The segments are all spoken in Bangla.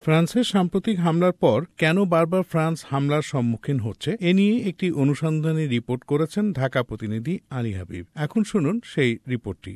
ফ্রান্সের সাম্প্রতিক হামলার পর কেন বারবার ফ্রান্স হামলার সম্মুখীন হচ্ছে এ নিয়ে একটি অনুসন্ধানী রিপোর্ট করেছেন ঢাকা প্রতিনিধি আলী হাবিব। এখন শুনুন সেই রিপোর্টটি।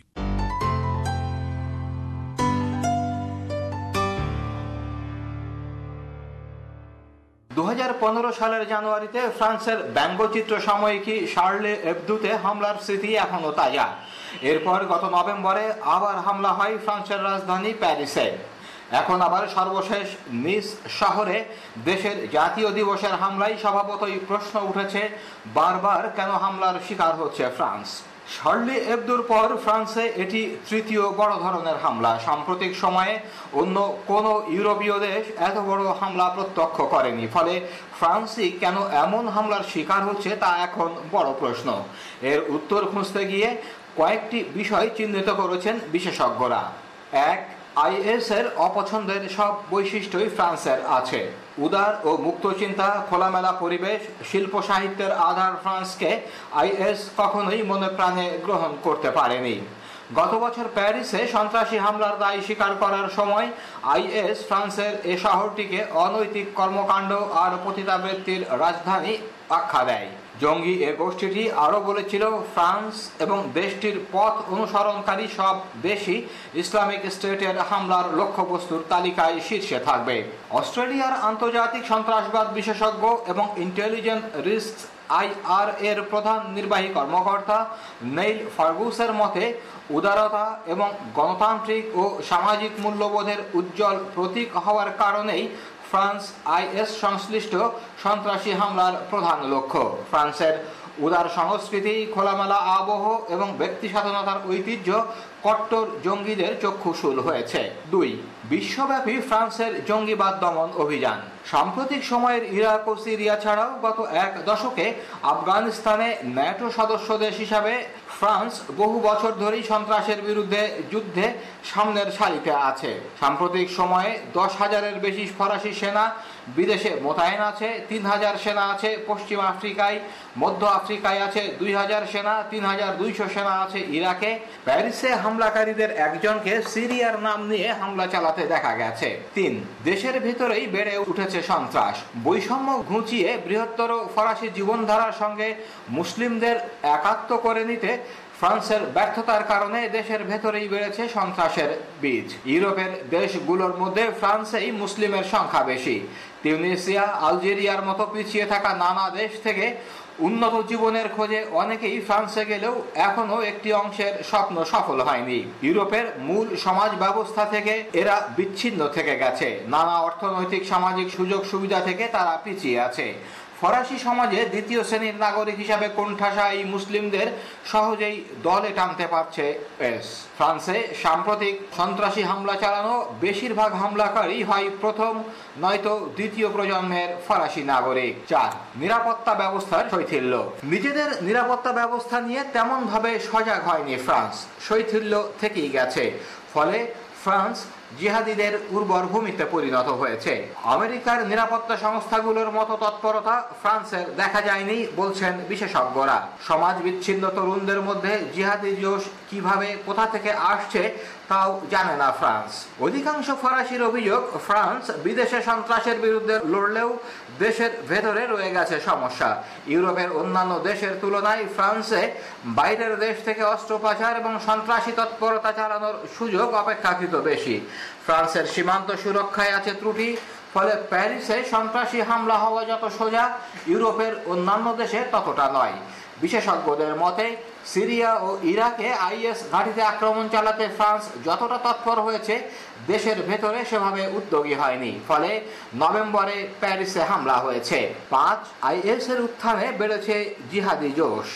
2015 সালের জানুয়ারিতে ফ্রান্সের ব্যঙ্গচিত্র সাময়িকী শার্লে এবদোতে হামলার স্মৃতি এখনো তাজা। এরপর গত নভেম্বরে আবার হামলা হয় ফ্রান্সের রাজধানী প্যারিসে। এখন আবার সর্বশেষ নিস শহরে দেশের জাতীয় দিবসের হামলায় স্বভাবতই প্রশ্ন উঠেছে, বারবার কেন হামলার শিকার হচ্ছে ফ্রান্স। শার্লি এবদোর পর ফ্রান্সে এটি তৃতীয় বড় ধরনের হামলা। সাম্প্রতিক সময়ে অন্য কোনো ইউরোপীয় দেশ এত বড় হামলা প্রত্যক্ষ করেনি। ফলে ফ্রান্সই কেন এমন হামলার শিকার হচ্ছে তা এখন বড় প্রশ্ন। এর উত্তর খুঁজতে গিয়ে কয়েকটি বিষয় চিহ্নিত করেছেন বিশেষজ্ঞরা। এক, আইএস এর অপছন্দের সব বৈশিষ্ট্যই ফ্রান্সের আছে। উদার ও মুক্ত চিন্তা, খোলামেলা পরিবেশ, শিল্প সাহিত্যের আধার ফ্রান্সকে আইএস কখনোই মনে প্রাণে গ্রহণ করতে পারেনি। গত বছর প্যারিসে সন্ত্রাসী হামলার দায় স্বীকার করার সময় আইএস ফ্রান্সের এ শহরটিকে অনৈতিক কর্মকাণ্ড আর পতিতাবৃত্তির রাজধানী আখ্যা দেয়। জঙ্গি এ গোষ্ঠীটি আরও বলেছিল, ফ্রান্স এবং দেশটির পথ অনুসরণকারী সব দেশই ইসলামিক স্টেটের হামলার লক্ষ্যবস্তুর তালিকায় শীর্ষে থাকবে। অস্ট্রেলিয়ার আন্তর্জাতিক সন্ত্রাসবাদ বিশেষজ্ঞ এবং ইন্টেলিজেন্ট রিস্ক IR এর প্রধান নির্বাহী কর্মকর্তা নেইল ফার্গুসের মতে, উদারতা এবং গণতান্ত্রিক ও সামাজিক মূল্যবোধের উজ্জ্বল প্রতীক হওয়ার কারণেই ফ্রান্স আইএস সংশ্লিষ্ট সন্ত্রাসী হামলার প্রধান লক্ষ্য। ফ্রান্সের উদার সংস্কৃতি, খোলামেলা আবহ এবং ব্যক্তি স্বাধীনতার ঐতিহ্য কট্টর জঙ্গিদের চক্ষুশূল হয়েছে। 2, বিশ্বব্যাপী ফ্রান্সের জঙ্গিবাদ দমন অভিযান। সাম্প্রতিক সময়ের ইরাক ও সিরিয়া ছাড়াও গত এক দশকে আফগানিস্তানে ন্যাটো সদস্য দেশ হিসাবে ফ্রান্স বহু বছর ধরেই সন্ত্রাসের বিরুদ্ধে যুদ্ধে সামনের সারিতে আছে। সাম্প্রতিক সময়ে 10,000-এর বেশি ফরাসি সেনা বিদেশে মোতায়েন আছে। 3,000 সেনা আছে পশ্চিম আফ্রিকায়, মধ্য আফ্রিকায় আছে 2,000 সেনা, 3,200 সেনা আছে ইরাকে। প্যারিসে হামলাকারীদের একজনকে সিরিয়ার নাম নিয়ে হামলা চালাতে দেখা গেছে। 3, দেশের ভিতরেই বেড়ে উঠেছে সন্ত্রাস। বৈষম্য ঘুচিয়ে বৃহত্তর ফরাসি জীবনধারার সঙ্গে মুসলিমদের একাত্ম করে নিতে ফ্রান্সের ব্যর্থতার কারণে দেশের ভেতরেই বেড়েছে সন্ত্রাসের বীজ। ইউরোপের দেশগুলোর মধ্যে ফ্রান্সেই মুসলিমের সংখ্যা বেশি। তিউনিসিয়া, আলজেরিয়ার মতো পিছিয়ে থাকা নানা দেশ থেকে উন্নত জীবনের খোঁজে অনেকেই ফ্রান্সে গেলেও এখনো একটি অংশের স্বপ্ন সফল হয়নি। ইউরোপের মূল সমাজ ব্যবস্থা থেকে এরা বিচ্ছিন্ন থেকে গেছে। নানা অর্থনৈতিক সামাজিক সুযোগ সুবিধা থেকে তারা পিছিয়ে আছে। ফরাসি সমাজে দ্বিতীয় শ্রেণীর নাগরিক হিসাবে কোণঠাসা এই মুসলিমদের সহজেই দলে টানতে পারছে এস। ফ্রান্সে সাম্প্রতিক সন্ত্রাসী হামলা চালানো বেশিরভাগ হামলাকারী হয় প্রথম নয়তো দ্বিতীয় প্রজন্মের ফরাসি নাগরিক। 4, নিরাপত্তা ব্যবস্থার শৈথিল্য। নিজেদের নিরাপত্তা ব্যবস্থা নিয়ে তেমন ভাবে সজাগ হয়নি ফ্রান্স, শৈথিল্য থেকেই গেছে। ফলে ফ্রান্স জিহাদিদের উর্বর ভূমিতে পরিণত হয়েছে। আমেরিকার নিরাপত্তা সংস্থাগুলোর মতো তৎপরতা ফ্রান্সের দেখা যায়নি বলছেন বিশেষজ্ঞরা। সমাজ বিচ্ছিন্ন তরুণদের মধ্যে জিহাদি জোশ কিভাবে কোথা থেকে আসছে তাও জানে না ফ্রান্স। অধিকাংশ ফরাসির অভিযোগ, ফ্রান্স বিদেশে সন্ত্রাসের বিরুদ্ধে লড়লেও দেশের ভেতরে রয়ে গেছে সমস্যা। ইউরোপের অন্যান্য দেশের তুলনায় ফ্রান্সে বাইরের দেশ থেকে অস্ত্র পাচার এবং সন্ত্রাসী তৎপরতা চালানোর সুযোগ অপেক্ষাকৃত বেশি। ফ্রান্সের সীমান্ত সুরক্ষায় আছে ত্রুটি। ফলে প্যারিসে সন্ত্রাসী হামলা হওয়া যত সোজা, ইউরোপের অন্যান্য দেশে ততটা নয়। বিশেষজ্ঞদের মতে, সিরিয়া ও ইরাকে আইএস ঘাঁটিতে আক্রমণ চালাতে ফ্রান্স যতটা তৎপর হয়েছে, দেশের ভেতরে সেভাবে উদ্যোগী হয়নি। ফলে নভেম্বরে প্যারিসে হামলা হয়েছে। 5, আইএস এর উত্থানে বেড়েছে জিহাদি জোশ।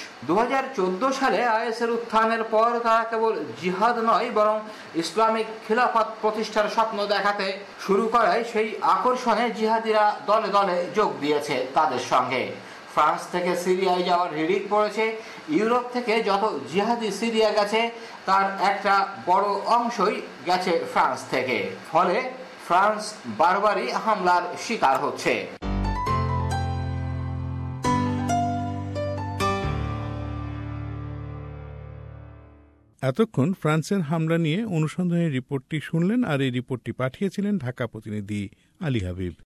2014 সালে আইএস এর উত্থানের পর তারা কেবল জিহাদ নয়, বরং ইসলামিক খিলাফত প্রতিষ্ঠার স্বপ্ন দেখাতে শুরু করায় সেই আকর্ষণে জিহাদিরা দলে দলে যোগ দিয়েছে তাদের সঙ্গে। ফ্রান্স থেকে সিরিয়ায় যাওয়ার হিড়িক পড়েছে। ইউরোপ থেকে যত জিহাদি সিরিয়া গেছে তার একটা বড় অংশই গেছে ফ্রান্স থেকে। ফলে ফ্রান্স বারবারই হামলার শিকার হচ্ছে। এতক্ষণ ফ্রান্সের হামলা নিয়ে অনুসন্ধানী রিপোর্টটি শুনলেন, আর এই রিপোর্টটি পাঠিয়েছিলেন ঢাকা প্রতিনিধি আলী হাবিব।